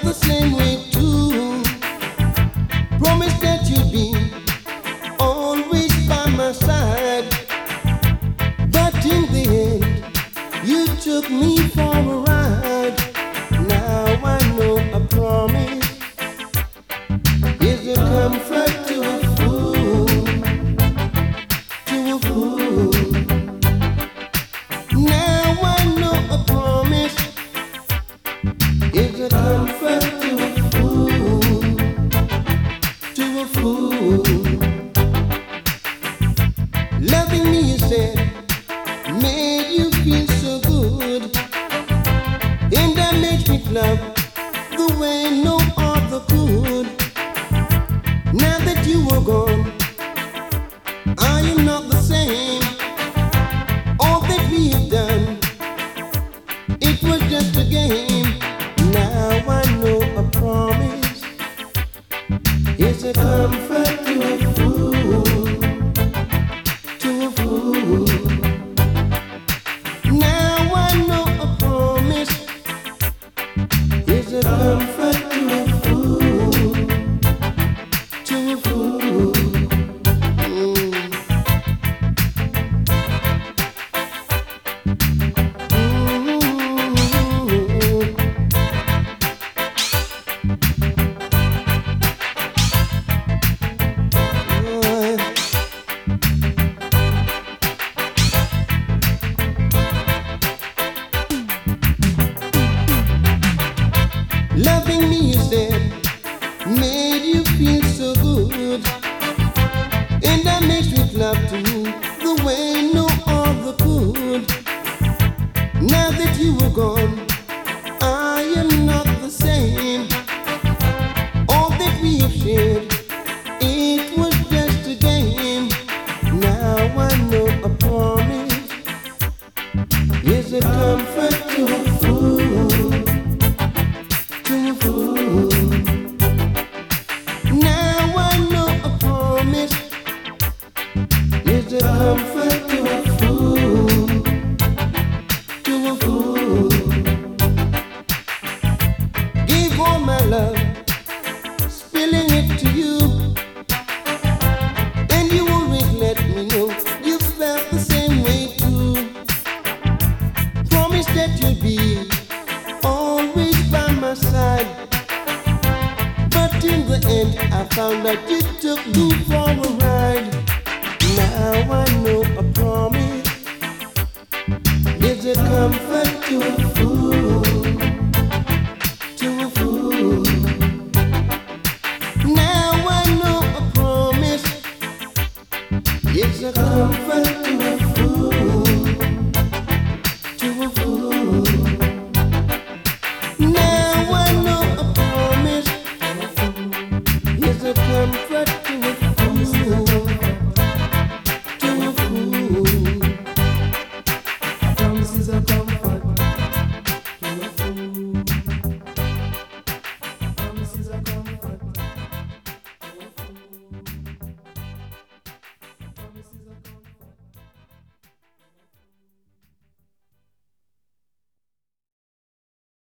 the same way too. Promise that you'd be always by my side. But in the end, you took me for a ride. Now I know a promise is a comfort to a fool, to a fool. Now I know a promise is a comfort to a fool, to a fool. Loving me, you said, made you feel so good, and that makes me love the way no other could. Now that you are gone, I am not the same. All that we have done, it was just a game. Now I know a promise is a comfort to a fool, to a fool. Now I know a promise is a comfort to a fool, to a fool. Loving me, you said, made you feel so good, and that makes me love to you the way no other could. Now that you are gone, I am not the same. All that we have shared, it was just a game. Now I know a promise is a comfort to a fool, to a fool. Now I know a promise is a comfort to a fool, to a fool. Gave all my love, spilling it to you, and you always let me know you felt the same way too. Promise that you'll be always by my side. But in the end, I found out you took me for a ride. Now I know a promise is a comfort to a